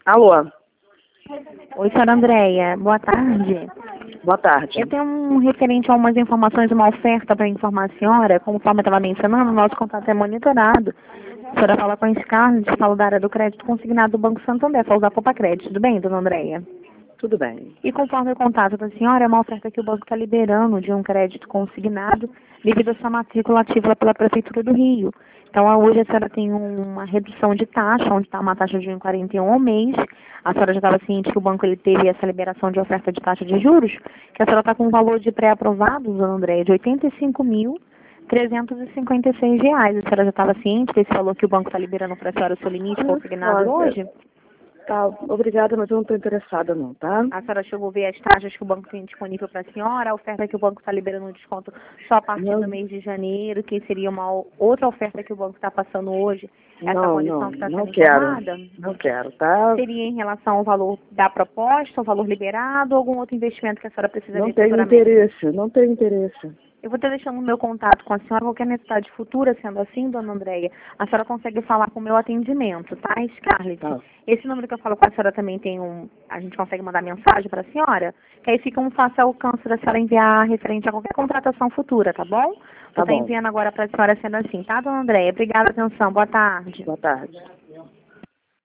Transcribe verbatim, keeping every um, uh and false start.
Alô? Oi, senhora Andréia. Boa tarde. Boa tarde. Eu tenho um referente a umas informações, uma oferta para informar a senhora. Conforme eu estava mencionando, o nosso contato é monitorado. A senhora fala com a Scarlett, fala da área do crédito consignado do Banco Santander, fala da Poupa Crédito. Tudo bem, dona Andréia? Tudo bem. E conforme o contato da senhora, é uma oferta que o banco está liberando de um crédito consignado devido à sua matrícula ativa pela Prefeitura do Rio. Então, hoje a senhora tem uma redução de taxa, onde está uma taxa de um vírgula quarenta e um ao mês. A senhora já estava ciente que o banco ele teve essa liberação de oferta de taxa de juros, que a senhora está com um valor de pré-aprovado, dona Andréia, de oitenta e cinco mil trezentos e cinquenta e seis reais. A senhora já estava ciente desse valor que o banco está liberando para a senhora, o seu limite consignado hoje? Tá, obrigada, mas eu não estou interessada não, tá? A senhora chegou a ver as taxas que o banco tem disponível para a senhora, a oferta que o banco está liberando um desconto só a partir Não. do mês de janeiro, que seria uma o- outra oferta que o banco está passando hoje, essa Não, condição não, que está não sendo quero. informada? Não quero, tá? Seria em relação ao valor da proposta, ao valor liberado, ou algum outro investimento que a senhora precisa Não ver tenho futuramente? interesse, não tenho interesse. Eu vou estar deixando o meu contato com a senhora, qualquer necessidade futura, sendo assim, dona Andréia, a senhora consegue falar com o meu atendimento, tá, Scarlett? Tá. Esse número que eu falo com a senhora também tem um, a gente consegue mandar mensagem para a senhora, que aí fica um fácil alcance da senhora enviar referente a qualquer contratação futura, tá bom? Vou Tá estar bom. enviando agora para a senhora sendo assim, tá, dona Andréia? Obrigada, atenção, boa tarde. Boa tarde.